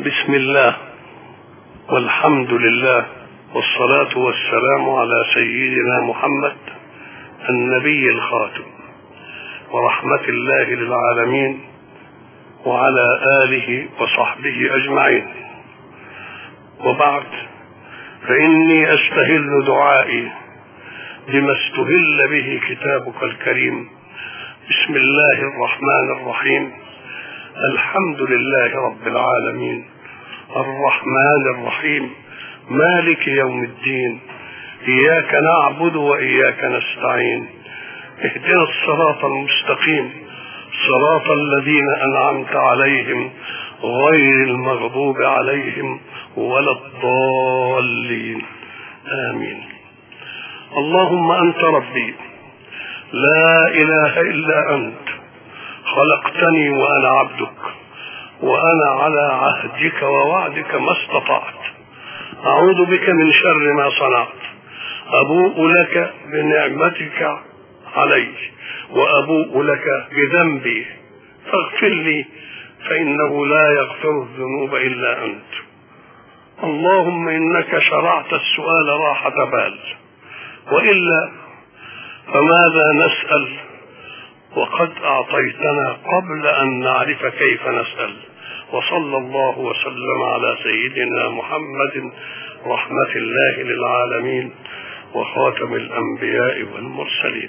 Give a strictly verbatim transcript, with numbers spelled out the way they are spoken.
بسم الله والحمد لله والصلاة والسلام على سيدنا محمد النبي الخاتم ورحمة الله للعالمين وعلى آله وصحبه أجمعين. وبعد، فإني أستهل دعائي بما استهل به كتابك الكريم. بسم الله الرحمن الرحيم. الحمد لله رب العالمين الرحمن الرحيم مالك يوم الدين، إياك نعبد وإياك نستعين، اهدنا الصراط المستقيم صراط الذين أنعمت عليهم غير المغضوب عليهم ولا الضالين، آمين. اللهم أنت ربي لا إله إلا أنت، خلقتني وأنا عبدك، وأنا على عهدك ووعدك ما استطعت، أعوذ بك من شر ما صنعت، أبوء لك بنعمتك علي وأبوء لك بذنبي فاغفر لي فإنه لا يغفر الذنوب إلا أنت. اللهم إنك شرعت السؤال راحة بال، وإلا فماذا نسأل وقد أعطيتنا قبل أن نعرف كيف نسأل. وصلى الله وسلم على سيدنا محمد رحمة الله للعالمين وخاتم الأنبياء والمرسلين.